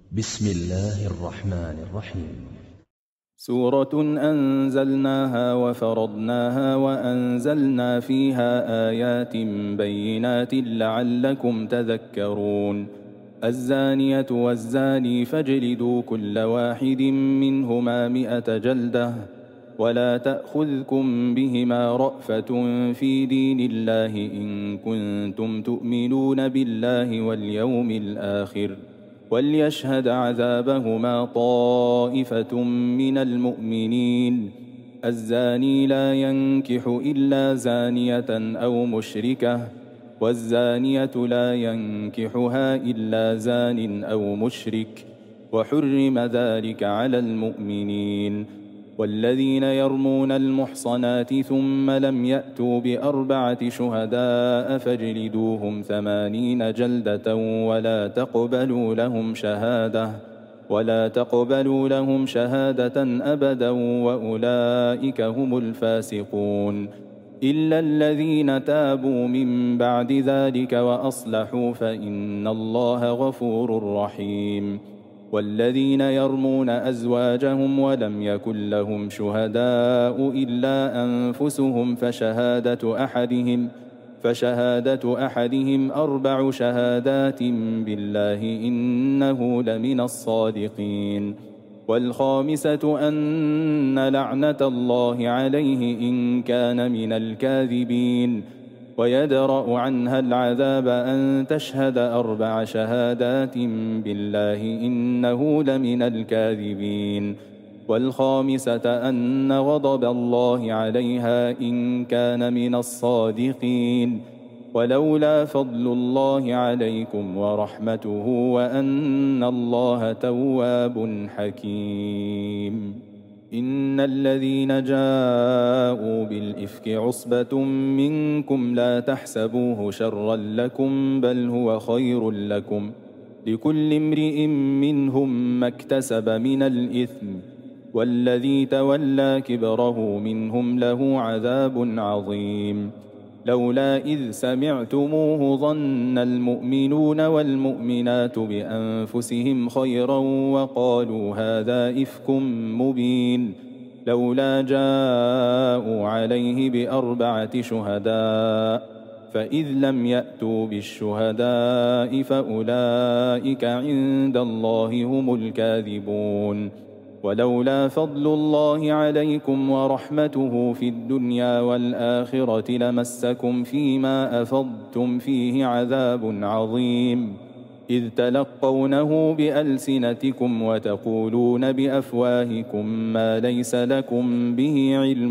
بسم الله الرحمن الرحيم. سورة أنزلناها وفرضناها وأنزلنا فيها آيات بينات لعلكم تذكرون. الزانية والزاني فاجلدوا كل واحد منهما 100 جلدة، ولا تأخذكم بهما رأفة في دين الله إن كنتم تؤمنون بالله واليوم الآخر، وليشهد عذابهما طائفة من المؤمنين. الزاني لا ينكح إلا زانية أو مشركة، والزانية لا ينكحها إلا زان أو مشرك، وحرم ذلك على المؤمنين. والذين يرمون المحصنات ثم لم يأتوا ب4 شهداء فاجلدوهم 80 جلدة ولا تقبلوا لهم شهادة أبدا، وأولئك هم الفاسقون. إلا الذين تابوا من بعد ذلك وأصلحوا فإن الله غفور رحيم. والذين يرمون أزواجهم ولم يكن لهم شهداء إلا أنفسهم فشهادة أحدهم 4 شهادات بالله إنه لمن الصادقين. والخامسة أن لعنة الله عليه إن كان من الكاذبين. ويدرأ عنها العذاب أن تشهد 4 شهادات بالله إنه لمن الكاذبين. والخامسة أن غضب الله عليها إن كان من الصادقين. ولولا فضل الله عليكم ورحمته وأن الله تواب حكيم. إن الذين جاءوا بالإفك عصبة منكم لا تحسبوه شرا لكم بل هو خير لكم، لكل امرئ منهم ما اكتسب من الإثم، والذي تولى كبره منهم له عذاب عظيم. لولا إذ سمعتموه ظن المؤمنون والمؤمنات بأنفسهم خيرا وقالوا هذا إفك مبين. لولا جاءوا عليه ب4 شهداء، فإذ لم يأتوا بالشهداء فأولئك عند الله هم الكاذبون. ولولا فضل الله عليكم ورحمته في الدنيا والآخرة لمسكم فيما أفضتم فيه عذاب عظيم، إذ تلقونه بألسنتكم وتقولون بأفواهكم ما ليس لكم به علم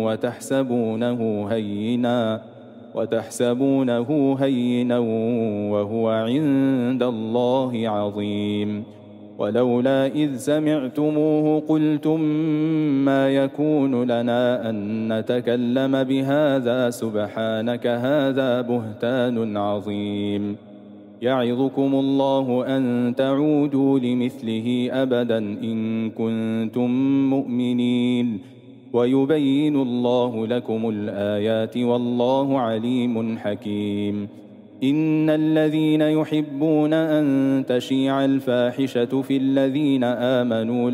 وتحسبونه هينا وهو عند الله عظيم. ولولا إذ سمعتموه قلتم ما يكون لنا أن نتكلم بهذا سبحانك هذا بهتان عظيم. يعظكم الله أن تعودوا لمثله أبدا إن كنتم مؤمنين، ويبين الله لكم الآيات والله عليم حكيم. إن الذين يحبون أن تشيع الفاحشة في الذين آمنوا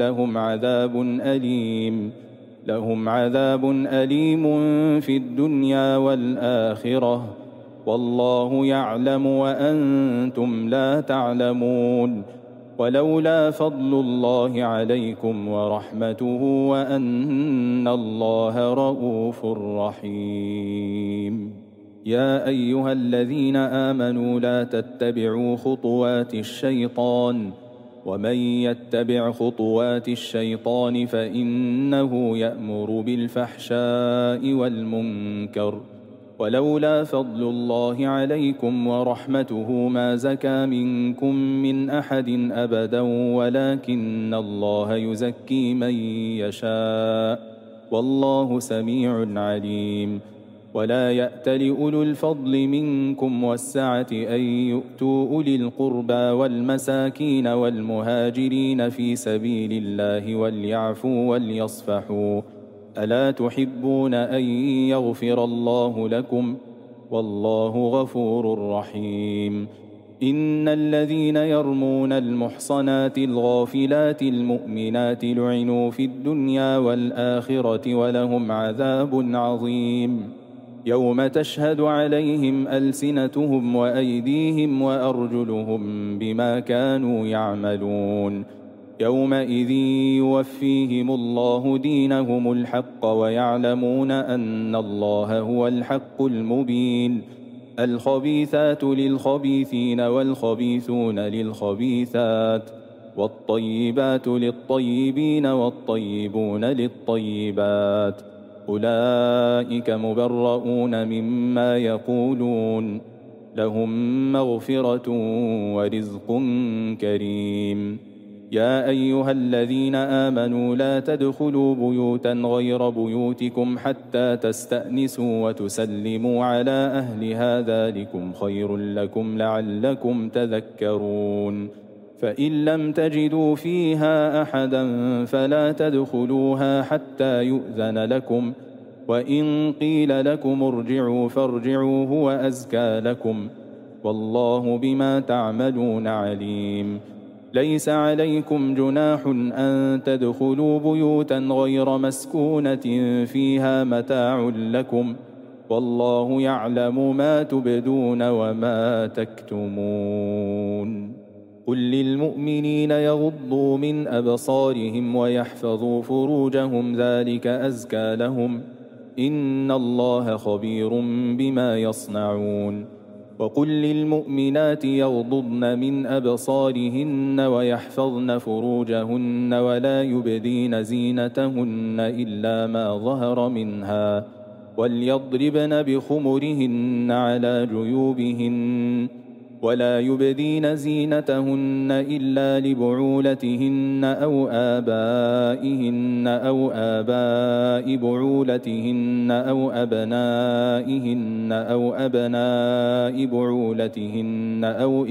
لهم عذاب أليم في الدنيا والآخرة، والله يعلم وأنتم لا تعلمون. ولولا فضل الله عليكم ورحمته وأن الله رؤوف رحيم. يا أيها الذين آمنوا لا تتبعوا خطوات الشيطان، ومن يتبع خطوات الشيطان فإنه يأمر بالفحشاء والمنكر. ولولا فضل الله عليكم ورحمته ما زكى منكم من أحد أبدا، ولكن الله يزكي من يشاء، والله سميع عليم. ولا يأتل أولو الفضل منكم والسعة أن يؤتوا أولي القربى والمساكين والمهاجرين في سبيل الله وليعفوا وليصفحوا، ألا تحبون أن يغفر الله لكم؟ والله غفور رحيم. إن الذين يرمون المحصنات الغافلات المؤمنات لعنوا في الدنيا والآخرة ولهم عذاب عظيم يوم تشهد عليهم ألسنتهم وأيديهم وأرجلهم بما كانوا يعملون يومئذ يوفيهم الله دينهم الحق ويعلمون أن الله هو الحق المبين الخبيثات للخبيثين والخبيثون للخبيثات والطيبات للطيبين والطيبون للطيبات أولئك مبرؤون مما يقولون لهم مغفرة ورزق كريم يا أيها الذين آمنوا لا تدخلوا بيوتا غير بيوتكم حتى تستأنسوا وتسلموا على أهلها ذلكم خير لكم لعلكم تذكرون فإن لم تجدوا فيها أحدا فلا تدخلوها حتى يؤذن لكم وإن قيل لكم ارجعوا فارجعوا هو أزكى لكم والله بما تعملون عليم ليس عليكم جناح أن تدخلوا بيوتا غير مسكونة فيها متاع لكم والله يعلم ما تبدون وما تكتمون قل للمؤمنين يغضوا من أبصارهم ويحفظوا فروجهم ذلك أزكى لهم إن الله خبير بما يصنعون وقل للمؤمنات يغضضن من أبصارهن ويحفظن فروجهن ولا يبدين زينتهن إلا ما ظهر منها وليضربن بخمرهن على جيوبهن ولا يبدين زينتهن إلا لبعولتهن أو آبائهن أو آباء بعولتهن أو أبنائهن أو أبناء بعولتهن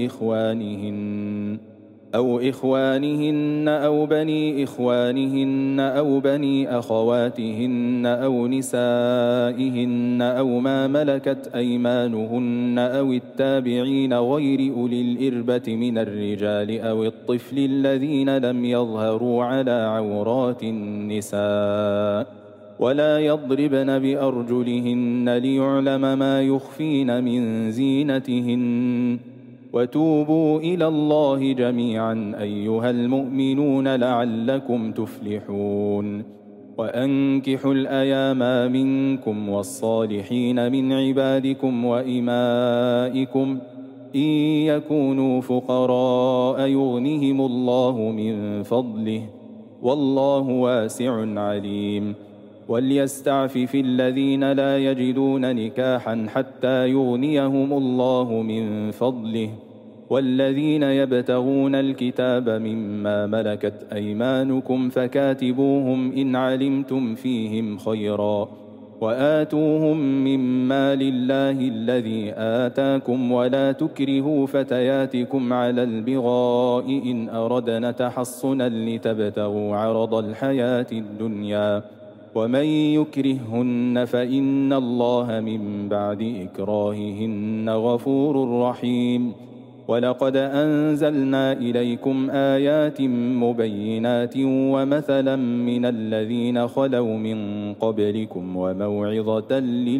أو إخوانهن أو بني إخوانهن أو بني أخواتهن أو نسائهن أو ما ملكت أيمانهن أو التابعين غير أولي الإربة من الرجال أو الطفل الذين لم يظهروا على عورات النساء ولا يضربن بأرجلهن ليعلم ما يخفين من زينتهن وتوبوا إلى الله جميعا أيها المؤمنون لعلكم تفلحون وأنكحوا الأيام منكم والصالحين من عبادكم وإمائكم إن يكونوا فقراء يغنهم الله من فضله والله واسع عليم وليستعفف الذين لا يجدون نكاحا حتى يغنيهم الله من فضله والذين يبتغون الكتاب مما ملكت أيمانكم فكاتبوهم إن علمتم فيهم خيرا وآتوهم مما لله الذي آتاكم ولا تكرهوا فتياتكم على البغاء إن أردنا تحصنا لتبتغوا عرض الحياة الدنيا ومن يكرههن فإن الله من بعد إكراههن غفور رحيم ولقد أنزلنا إليكم آيات مبينات ومثلا من الذين خلوا من قبلكم وموعظة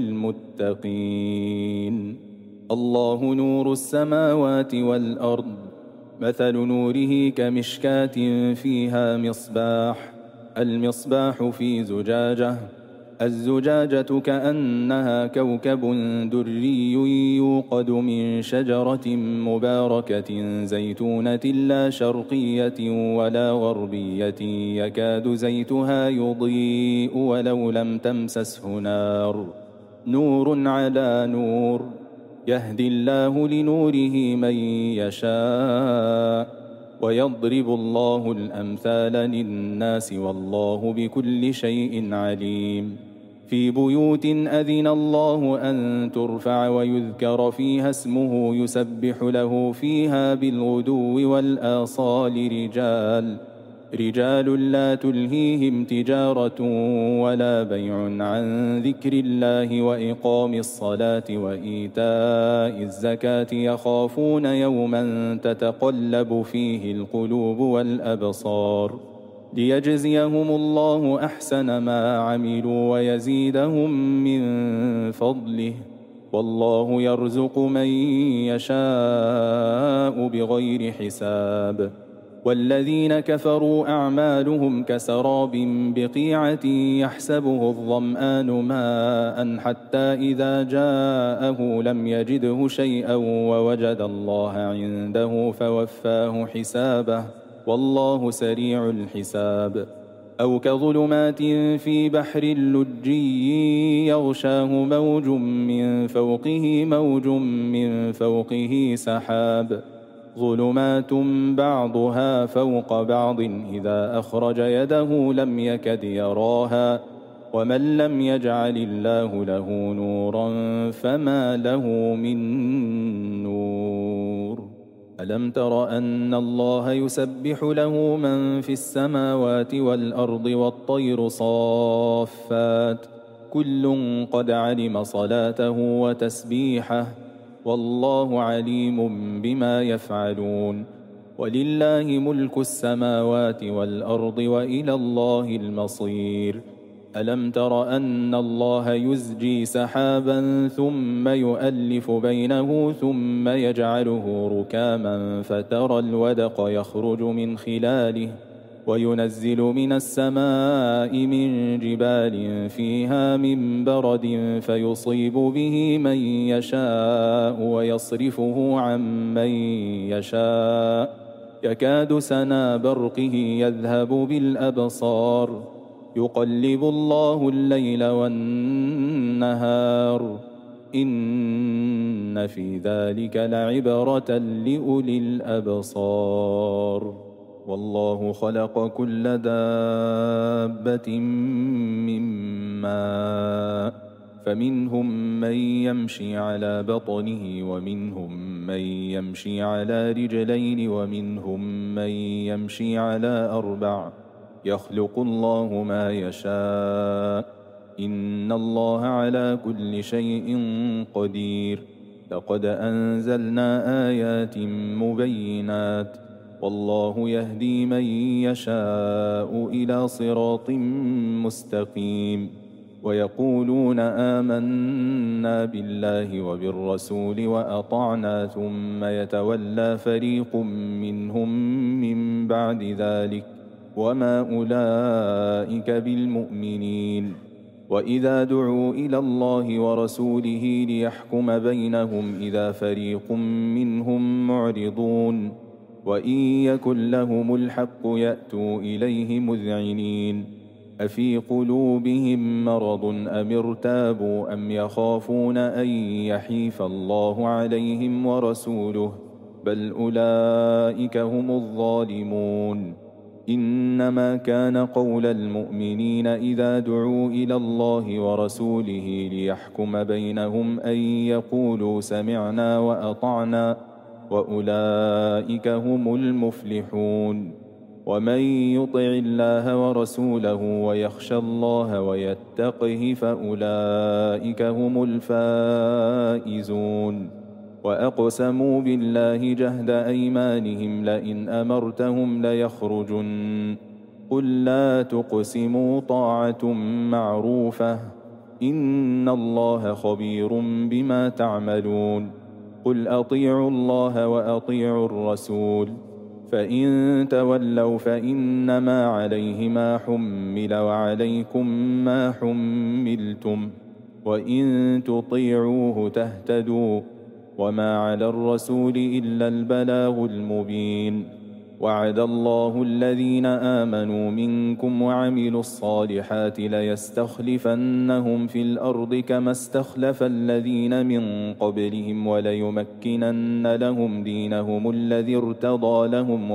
للمتقين الله نور السماوات والأرض مثل نوره كمشكاة فيها مصباح المصباح في زجاجة الزجاجة كأنها كوكب دري يوقد من شجرة مباركة زيتونة لا شرقية ولا غربية يكاد زيتها يضيء ولو لم تمسسه نار نور على نور يهدي الله لنوره من يشاء ويضرب الله الأمثال للناس والله بكل شيء عليم في بيوت أذن الله أن ترفع ويذكر فيها اسمه يسبح له فيها بالغدو والآصال رجال لا تلهيهم تجارة ولا بيع عن ذكر الله وإقام الصلاة وإيتاء الزكاة يخافون يوما تتقلب فيه القلوب والأبصار ليجزيهم الله أحسن ما عملوا ويزيدهم من فضله والله يرزق من يشاء بغير حساب. والذين كفروا أعمالهم كسراب بقيعة يحسبه الظمآن ماء حتى إذا جاءه لم يجده شيئا ووجد الله عنده فوفاه حسابه والله سريع الحساب. أو كظلمات في بحر لجي يغشاه موج من فوقه موج من فوقه سحاب ظلمات بعضها فوق بعض إذا أخرج يده لم يكد يراها ومن لم يجعل الله له نورا فما له من نور. ألم تر أن الله يسبح له من في السماوات والأرض والطير صافات كل قد علم صلاته وتسبيحه والله عليم بما يفعلون. ولله ملك السماوات والأرض وإلى الله المصير. ألم تر أن الله يزجي سحابا ثم يؤلف بينه ثم يجعله ركاما فترى الودق يخرج من خلاله وينزل من السماء من جبال فيها من برد فيصيب به من يشاء ويصرفه عن من يشاء يكاد سنا برقه يذهب بالأبصار يقلب الله الليل والنهار إن في ذلك لعبرة لأولي الأبصار. والله خلق كل دابة من ماء فمنهم من يمشي على بطنه ومنهم من يمشي على رجلين ومنهم من يمشي على أربع يخلق الله ما يشاء إن الله على كل شيء قدير. لقد أنزلنا آيات مبينات والله يهدي من يشاء إلى صراط مستقيم. ويقولون آمنا بالله وبالرسول وأطعنا ثم يتولى فريق منهم من بعد ذلك وما أولئك بالمؤمنين. وإذا دعوا إلى الله ورسوله ليحكم بينهم إذا فريق منهم معرضون وإن يكن لهم الحق يأتوا إليه مذعنين. أفي قلوبهم مرض أم ارتابوا أم يخافون أن يحيف الله عليهم ورسوله بل أولئك هم الظالمون. إنما كان قول المؤمنين إذا دعوا إلى الله ورسوله ليحكم بينهم أن يقولوا سمعنا وأطعنا وأولئك هم المفلحون. ومن يطع الله ورسوله ويخشى الله ويتقه فأولئك هم الفائزون. وأقسموا بالله جهد أيمانهم لئن أمرتهم ليخرجن قل لا تقسموا طاعة معروفة إن الله خبير بما تعملون. قل أطيعوا الله وأطيعوا الرسول فإن تولوا فإنما عليه ما حمل وعليكم ما حملتم وإن تطيعوه تهتدوا وما على الرسول إلا البلاغ المبين. وعد الله الذين آمنوا منكم وعملوا الصالحات ليستخلفنهم في الأرض كما استخلف الذين من قبلهم وليمكنن لهم دينهم الذي ارتضى لهم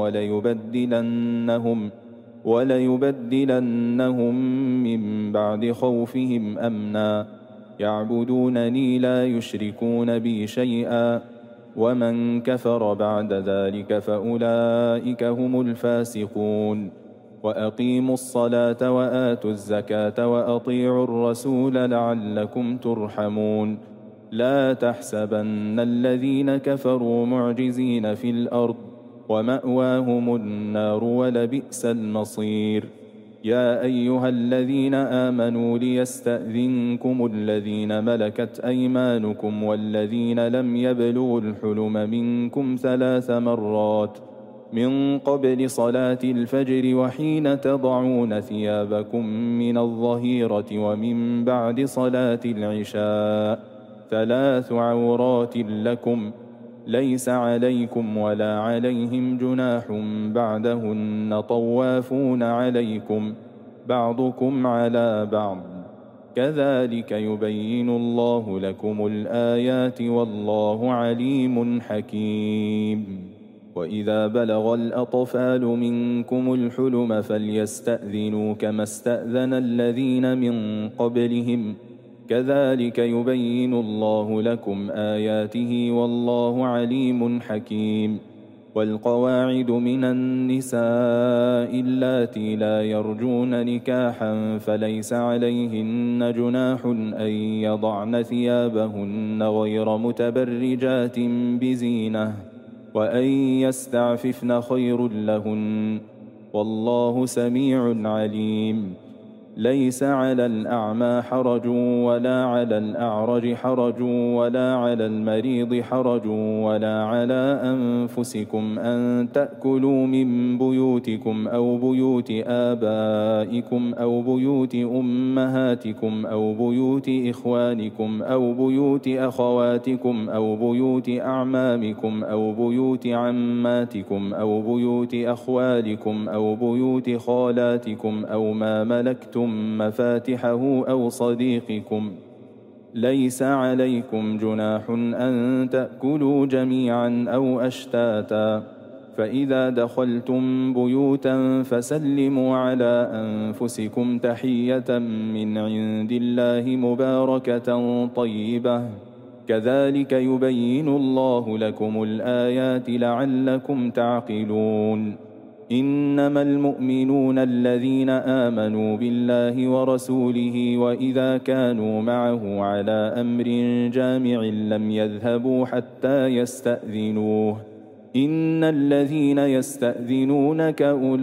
وليبدلنهم من بعد خوفهم أمنا يعبدونني لا يشركون بي شيئا ومن كفر بعد ذلك فأولئك هم الفاسقون. وأقيموا الصلاة وآتوا الزكاة وأطيعوا الرسول لعلكم ترحمون لا تحسبن الذين كفروا معجزين في الأرض ومأواهم النار ولبئس المصير يا أيها الذين آمنوا ليستأذنكم الذين ملكت أيمانكم والذين لم يبلغوا الحلم منكم 3 مرات من قبل صلاة الفجر وحين تضعون ثيابكم من الظهيرة ومن بعد صلاة العشاء 3 عورات لكم ليس عليكم ولا عليهم جناح بعدهن طوافون عليكم بعضكم على بعض كذلك يبين الله لكم الآيات والله عليم حكيم وإذا بلغ الأطفال منكم الحلم فليستأذنوا كما استأذن الذين من قبلهم كذلك يبين الله لكم آياته والله عليم حكيم والقواعد من النساء اللاتي لا يرجون نكاحا فليس عليهن جناح أن يضعن ثيابهن غير متبرجات بزينة وأن يستعففن خير لهن والله سميع عليم ليس على الأعمى حرج ولا على الأعرج حرج ولا على المريض حرج ولا على أنفسكم أن تأكلوا من بيوتكم أو بيوت آبائكم أو بيوت أمهاتكم أو بيوت إخوانكم أو بيوت أخواتكم أو بيوت أعمامكم أو بيوت عماتكم أو بيوت أخوالكم أو بيوت خالاتكم أو ما ملكتم مفاتحه أو صديقكم ليس عليكم جناح أن تأكلوا جميعا أو أشتاتا فإذا دخلتم بيوتا فسلموا على أنفسكم تحية من عند الله مباركة طيبة كذلك يبين الله لكم الآيات لعلكم تعقلون إنما المؤمنون الذين آمنوا بالله ورسوله وإذا كانوا معه على أمر جامع لم يذهبوا حتى يستأذنوه إن الذين يستأذنونك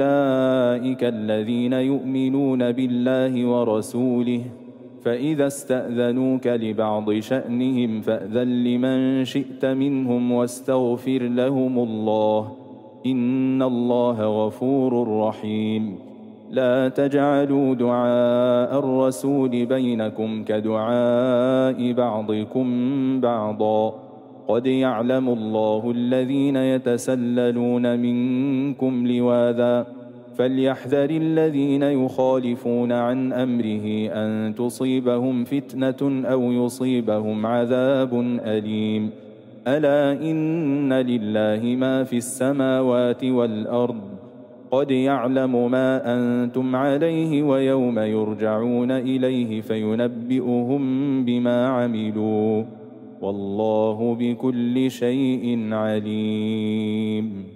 أولئك الذين يؤمنون بالله ورسوله فإذا استأذنوك لبعض شأنهم فأذن لمن شئت منهم واستغفر لهم الله إن الله غفور رحيم لا تجعلوا دعاء الرسول بينكم كدعاء بعضكم بعضا قد يعلم الله الذين يتسللون منكم لواذا فليحذر الذين يخالفون عن أمره أن تصيبهم فتنة أو يصيبهم عذاب أليم ألا إن لله ما في السماوات والأرض قد يعلم ما أنتم عليه ويوم يرجعون إليه فينبئهم بما عملوا والله بكل شيء عليم